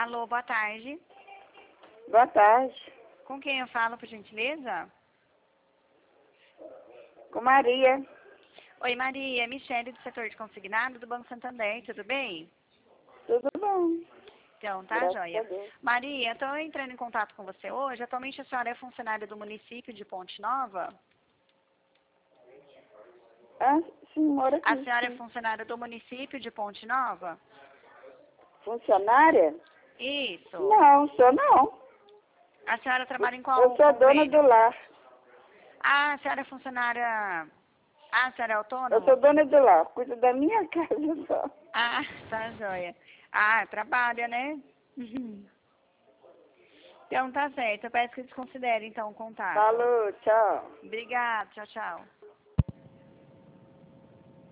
Alô, boa tarde. Boa tarde. Com quem eu falo, por gentileza? Com Maria. Oi, Maria. É Michele, do setor de consignado do Banco Santander. Tudo bem? Tudo bom? Então, tá, Graças joia. a Deus. Maria, estou entrando em contato com você hoje. Atualmente a senhora é funcionária do município de Ponte Nova? Ah, sim, mora A aqui. senhora é Sim. funcionária do município de Ponte Nova? Funcionária? Isso. Não, sou não. A senhora trabalha em Eu qual sou dona do convênio? lar. Ah, a senhora é funcionária... Ah, a senhora é Eu sou autônoma? dona do lar. Cuido da minha casa só. Ah, tá, joia. Ah, trabalha, né? Então, tá certo. Eu peço que desconsidere, então, o contato. Falou, tchau. Obrigada. Tchau, tchau.